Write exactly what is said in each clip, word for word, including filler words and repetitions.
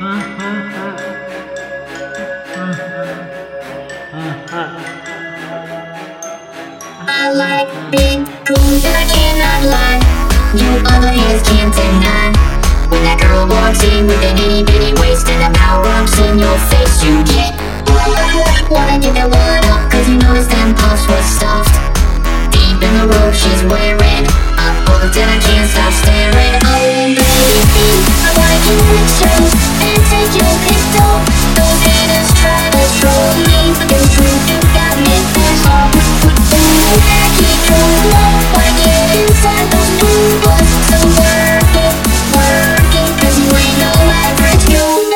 I like big boobs and I cannot lie. You other hands can't deny. When that girl walks in with an itty bitty waist and the power ups in your face, you get wanna give that one up, cause you notice them puffs was stuffed deep in the robe she's wearing. Up booked and I can't stop staring. Oh baby, I like you extras and take your pistol. Those haters try to troll me, but the truth you got me pissed off. I keep your love when you're inside those boots. So work it, work it, cause you ain't no average human.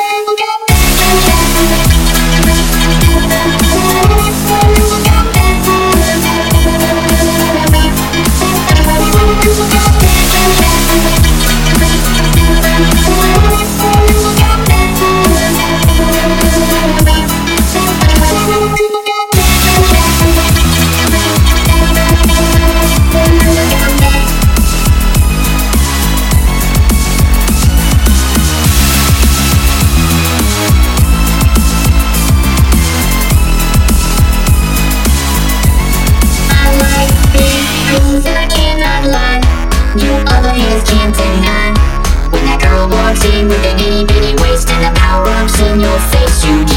You other haters can't deny. When that girl walks in with an itty bitty waist and the power ups in your face, you